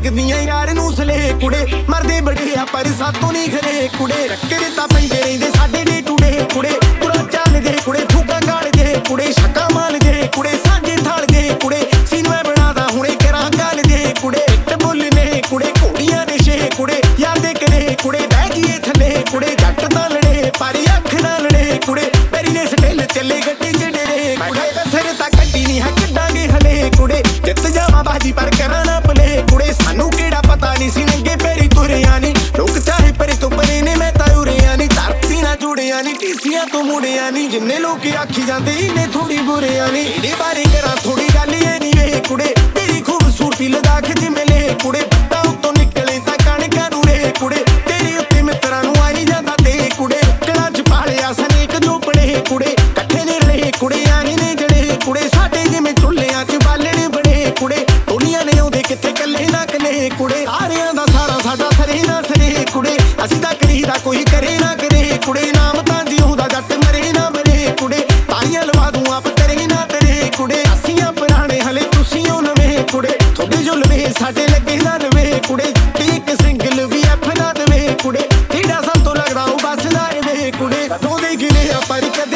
ਲੱਗਦੀਆਂ ਯਾਰ ਨੂੰ ਸਲੇ ਕੁੜੇ ਮਰਦੇ ਬੜੇ ਆ ਪਰ ਸਾਤੋਂ ਨਹੀਂ ਖਰੇ ਕੁੜੇ ਰੱਕੇ ਤਾਂ ਪੈਂਦੇ ਰਹਿੰਦੇ ਸਾਡੇ ਡੇ ਟੂਡੇ ਕੁੜੇ ਪੂਰਾ ਚੱਲਦੇ ਕੁੜੇ ਫੂਕਾਂ ਗਾਲਦੇ ਕੁੜੇ ਛੱਕਾ ਮਾਲਦੇ ਕੁੜੇ ਸਾਂਝੇ ਥਾਲਦੇ ਕੁੜੇ ਸੀਨ ਮੈਂ ਬਣਾਦਾ ਹੁਣੇ ਕਰਾਂ ਗੱਲ ਦੇ ਕੁੜੇ ਇੱਟ ਬੋਲਨੇ ਕੁੜੇ ਘੋੜੀਆਂ ਦੇ ਛੇ ਕੁੜੇ ਯਾਰ ਦੇ ਕਰੇ ਕੁੜੇ ਬਹਿ ਜੀਏ ਥੱਲੇ ਕੁੜੇ ਜੱਟ ਤਾਂ ਲੜੇ ਪਰ ਅੱਖ ਨਾ ਲੜੇ ਕੁੜੇ ਮੇਰੀ ਨੇ ਸਟੇਲ ਚੱਲੇ ਗੱਡੀ ਚ ਡੇਰੇ ਕੁੜੇ ਸਿਰ ਤਾਂ ਕੱਢੀ ਨਹੀਂ ਹੈ ਕੱਢਾਂਗੇ ਹਲੇ ਕੁੜੇ ਜਿੱਤ ਜਾਵਾਂ ਬਾਜੀ ਪਰ ਕਰਾਂ ਨਾ ਪਲੇ ਕੁੜੇ ਸਾਨੂੰ ਕਿਹੜਾ ਪਤਾ ਨਹੀਂ ਸੀ ਨੰਗੇ ਪੈਰੀ ਤੁਰਿਆ ਨੀ ਲੋਕ ਚਾਹੇ ਪਰੇ ਤੋਂ ਪਰੇ ਨੇ ਮੈਂ ਤਾਂ ਉਰਿਆ ਨੀ ਧਰਤੀ ਨਾਲ ਜੁੜਿਆ ਨੀ ਟੀਸੀਆਂ ਤੋਂ ਮੁੜਿਆ ਨੀ ਜਿੰਨੇ ਲੋਕ ਆਖੀ ਜਾਂਦੇ ਇਹਨੇ ਥੋੜੀ ਬੁਰਿਆ ਨੀ ਇਹਦੇ ਬਾਰੇ ਕਰਾਂ ਥੋੜੀ ਗੱਲ ਇਹ ਨੀ ਵੇ ਕੁੜੇ ਤੇਰੀ ਖੂਬਸੂਰਤੀ ਲਗਾ ਕੇ ਜਿਵੇਂ ਲੈ ਕੁੜੇ ਪੱਟਾਂ ਉੱਤੋਂ ਨਿਕਲੇ ਤਾਂ ਕਣਕਾਂ ਨੂੰ ਰੇ ਕੁੜੇ ਤੇਰੇ ਉੱਤੇ ਮਿੱਤਰਾਂ ਨੂੰ ਆਈ ਜਾਂਦਾ ਤੇ ਕੁੜੇ ਕਲਾਂ ਚ ਪਾਲਿਆ ਸਨੇਕ ਜੋ ਪੜੇ ਕੁੜੇ ਇਕੱਠੇ ਨੇ ਰਹੇ ਕੁੜੇ ਆਏ ਨੇ ਜੜੇ ਕੁੜੇ ਸਾਡੇ ਜਿਵੇਂ ਚੁੱਲ੍ਹਿਆਂ ਚ ਬਾਲਣੇ ਬੜੇ ਕੁੜੇ ਦੁਨੀਆ ਨੇ ਆਉਂਦੇ ਕਿੱਥੇ ਕੱਲੇ ਨਾ ਕੱਲੇ ਕੁੜੇ ਸਾਰਿਆਂ ਦਾ ਸਾਰਾ ਸਾਡਾ ਸਰੇ ਨਾ ਸਰੇ ਕੁੜੇ ਅਸੀਂ ਤਾਂ ਕਰੀਦਾ ਕੋਈ ਕਰੇ ਨਾ ਕਰੇ ਕੁੜੇ ਨਾਮ ਤਾਂ ਜਿਉਂਦਾ ਜੱਟ ਮਰੇ ਨਾ ਮਰੇ ਕੁੜੇ ਤਾਈਆਂ ਲਵਾ ਦੂੰ ਆਪ ਤੇਰੇ ਨਾ ਤੇਰੇ ਕੁੜੇ ਅਸੀਂ ਪੁਰਾਣੇ ਹਲੇ ਤੁਸੀਂ ਉਹ ਨਵੇਂ ਕੁੜੇ ਤੁਹਾਡੇ ਜੋ ਲਵੇ ਸਾਡੇ ਲੱਗੇ ਨਾ ਨਵੇਂ ਕੁੜੇ ਤੇ ਇੱਕ ਸਿੰਗਲ ਵੀ ਐਫ ਨਾ ਦੇਵੇ ਕੁੜੇ ਕਿਹੜਾ ਸਭ ਤੋਂ ਲੱਗਦਾ ਉਹ ਬਸ ਨਾ ਰਵੇ ਕੁੜੇ ਕਦੋਂ ਦੇ ਗਿਲੇ ਆ ਪਰ ਕਦੇ